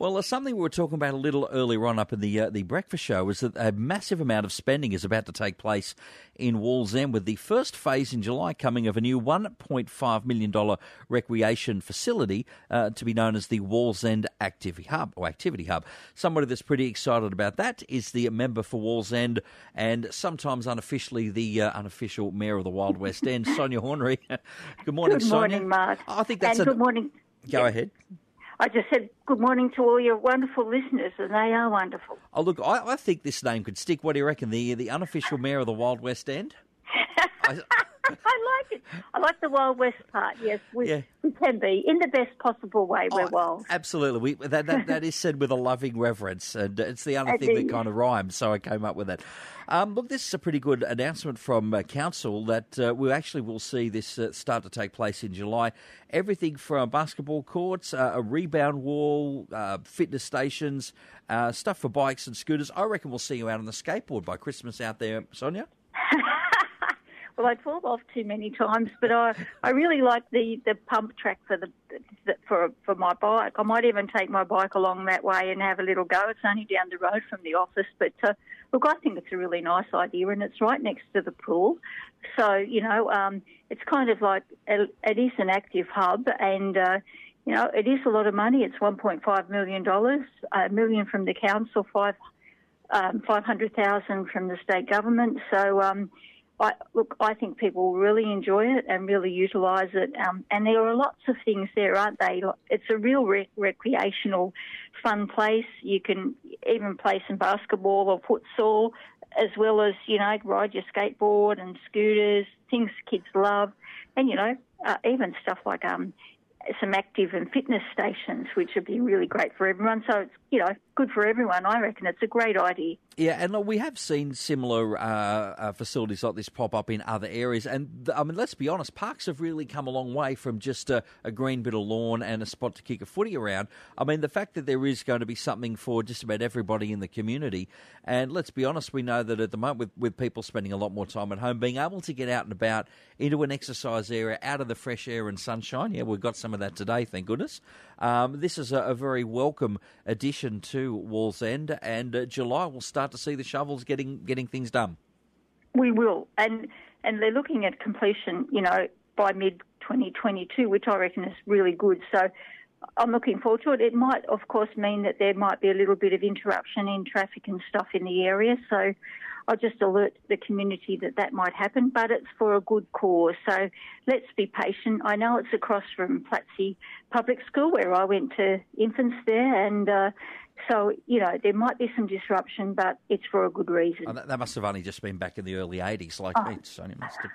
Well, something we were talking about a little earlier on up in the breakfast show was that a massive amount of spending is about to take place in Wallsend, with the first phase in July coming of a new $1.5 million recreation facility to be known as the Wallsend Activity Hub. Somebody that's pretty excited about that is the member for Wallsend and sometimes unofficially the unofficial mayor of the Wild West End, Sonia Hornery. Good morning, Sonia. Good morning, Mark. I think that's good morning. Go ahead. I just said good morning to all your wonderful listeners, and they are wonderful. Oh, look, I think this name could stick. What do you reckon? The unofficial mayor of the Wild West End? I like it. I like the Wild West part, yes. We can be, in the best possible way, we're wild. Absolutely. That is said with a loving reverence, and it's the only thing that kind of rhymes, so I came up with it. Look, this is a pretty good announcement from Council that we actually will see this start to take place in July. Everything from basketball courts, a rebound wall, fitness stations, stuff for bikes and scooters. I reckon we'll see you out on the skateboard by Christmas out there, Sonia. Well, I fall off too many times, but I really like the pump track for my bike. I might even take my bike along that way and have a little go. It's only down the road from the office, but look, I think it's a really nice idea, and it's right next to the pool. So, it's kind of like it is an active hub, and it is a lot of money. It's $1.5 million, $1 million from the council, $500,000 from the state government. So, I think people will really enjoy it and really utilise it. And there are lots of things there, aren't they? It's a real recreational, fun place. You can even play some basketball or futsal, as well as, ride your skateboard and scooters, things kids love. And, even stuff like some active and fitness stations, which would be really great for everyone. So it's, good for everyone. I reckon it's a great idea. Yeah, and look, we have seen similar facilities like this pop up in other areas. And, let's be honest, parks have really come a long way from just a green bit of lawn and a spot to kick a footy around. The fact that there is going to be something for just about everybody in the community. And let's be honest, we know that at the moment with people spending a lot more time at home, being able to get out and about into an exercise area, out of the fresh air and sunshine, we've got some of that today, thank goodness. This is a very welcome addition to Wallsend, and July we'll start to see the shovels getting things done. We will, and they're looking at completion, by mid-2022, which I reckon is really good. So I'm looking forward to it. It might, of course, mean that there might be a little bit of interruption in traffic and stuff in the area. So I'll just alert the community that might happen, but it's for a good cause. So let's be patient. I know it's across from Platsy Public School, where I went to infants there, and so, there might be some disruption, but it's for a good reason. Oh, that must have only just been back in the early 80s, like me, Sonia must have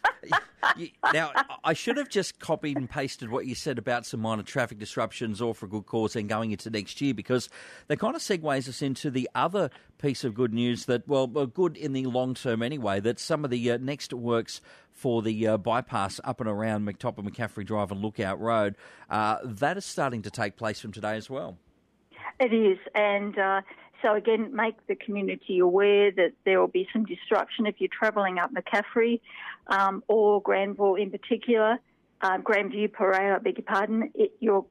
been. Now, I should have just copied and pasted what you said about some minor traffic disruptions, all for a good cause, and going into next year, because that kind of segues us into the other piece of good news that, well, good in the long term anyway, that some of the next works for the bypass up and around McTop and McCaffrey Drive and Lookout Road, that is starting to take place from today as well. It is, and so again, make the community aware that there will be some disruption if you're travelling up McCaffrey or Granville in particular, Grandview Parade, I beg your pardon. Your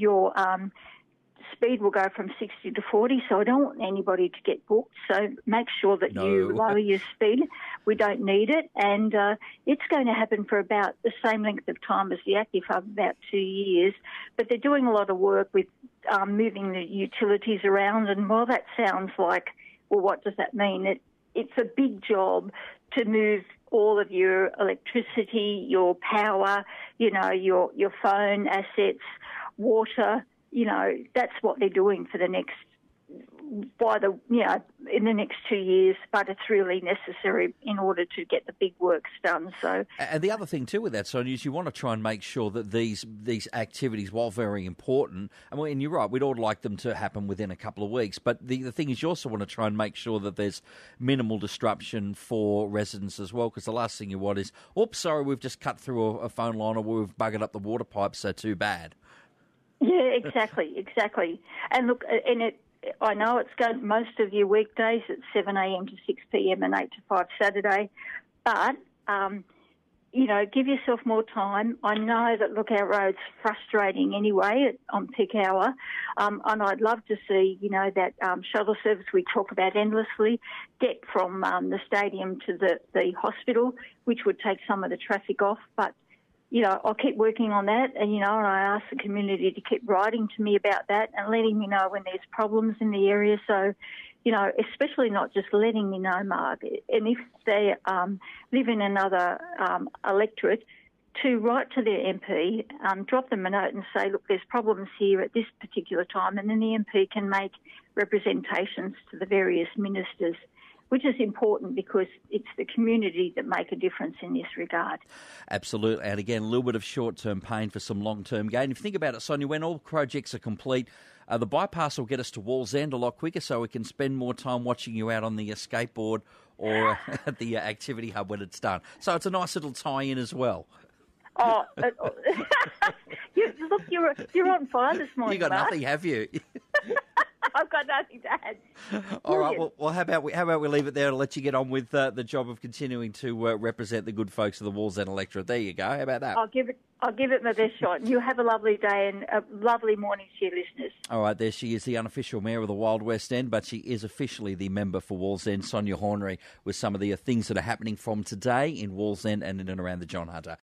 speed will go from 60 to 40, so I don't want anybody to get booked. So make sure that you lower your speed. We don't need it, and it's going to happen for about the same length of time as the Active Hub, about 2 years. But they're doing a lot of work with moving the utilities around, and while that sounds like, well, what does that mean? It's a big job to move all of your electricity, your power, your phone assets, water. That's what they're doing for the next, in the next 2 years, but it's really necessary in order to get the big works done. So, and the other thing too with that, Sonia, is you want to try and make sure that these activities, while very important, and you're right, we'd all like them to happen within a couple of weeks, but the thing is you also want to try and make sure that there's minimal disruption for residents as well, because the last thing you want is, oops, sorry, we've just cut through a phone line, or we've buggered up the water pipes, so too bad. Yeah, exactly. And look, I know it's going most of your weekdays at 7 a.m. to 6 p.m. and 8 to 5 Saturday, but give yourself more time. I know that Lookout Road's frustrating anyway on peak hour, and I'd love to see, that shuttle service we talk about endlessly get from the stadium to the hospital, which would take some of the traffic off. But, I'll keep working on that, and, and I ask the community to keep writing to me about that and letting me know when there's problems in the area. So, especially not just letting me know, Mark, and if they live in another electorate, to write to their MP, drop them a note and say, look, there's problems here at this particular time, and then the MP can make representations to the various ministers, which is important because it's the community that make a difference in this regard. Absolutely. And again, a little bit of short-term pain for some long-term gain. If you think about it, Sonia, when all projects are complete, the bypass will get us to Wallsend a lot quicker, so we can spend more time watching you out on the skateboard or at the activity hub when it's done. So it's a nice little tie-in as well. Oh, look, you're on fire this morning, You got Mark. nothing, have you? I've got nothing to add. All right. Well, how about we leave it there and let you get on with the job of continuing to represent the good folks of the Wallsend electorate. There you go. How about that? I'll give it my best shot. You have a lovely day and a lovely morning to your listeners. All right. There she is, the unofficial mayor of the Wild West End, but she is officially the member for Wallsend, Sonia Hornery, with some of the things that are happening from today in Wallsend and in and around the John Hunter.